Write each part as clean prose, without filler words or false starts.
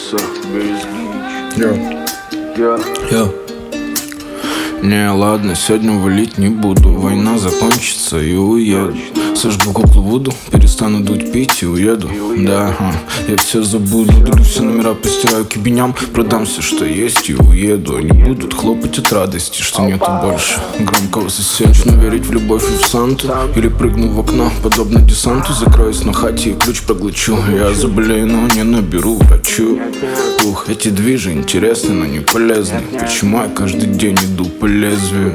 Не, ладно, сегодня валить не буду. Война закончится и уеду. Сожгу куклу Вуду, перестану дуть, пить и уеду. Да, я все забуду. Удалю все номера, постираю кибеням. Продам все, что есть, и уеду. Они будут хлопать от радости, что нету больше громкого соседа. Начну верить в любовь и в Санту. Или прыгну в окно, подобно десанту. Закроюсь на хате и ключ проглочу. Я заболею, но не наберу врачу. Ух, эти движи интересны, но не полезны. Почему я каждый день иду по лезвию?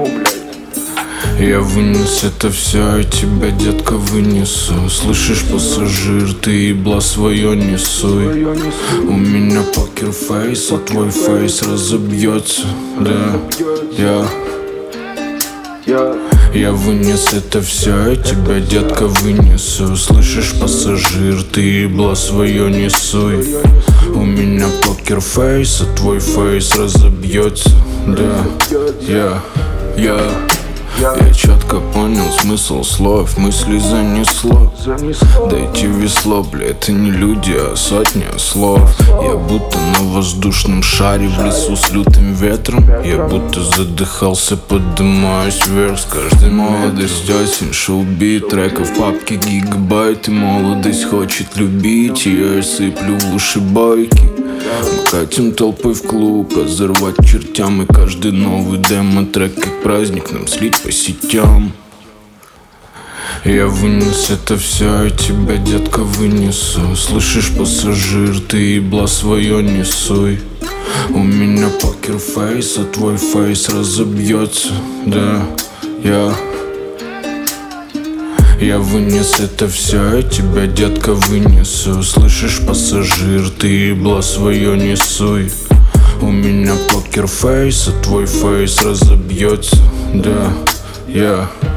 Я вынес это все, и тебя, детка, вынесу. Слышишь, пассажир, ты ебло свое не суй. У меня покерфейс, а твой фейс разобьется. Да, я вынес это все, и тебя, детка, вынесу. Слышишь, пассажир, ты ебло свое не суй. У меня покерфейс, а твой фейс разобьется. Да, я четко понял смысл слов, мысли занесло. Дайте весло, бля, это не люди, а сотни слов. Я будто на воздушном шаре в лесу с лютым ветром. Я будто задыхался, поднимаюсь вверх с каждой молодость. Осень, шоу-бит, треков, папки, гигабайты. Молодость хочет любить, и я сыплю в уши байки. Мы катим толпой в клуб, разорвать чертям. И каждый новый демо-трек как праздник нам слить по сетям. Я вынес это все, и тебя, детка, вынесу. Слышишь, пассажир, ты ебло свое не суй. У меня покерфейс, а твой фейс разобьется. Да, я вынес это все, и тебя, детка, вынесу. Слышишь, пассажир, ты ебло свое не суй. У меня покерфейс, а твой фейс разобьется. Да,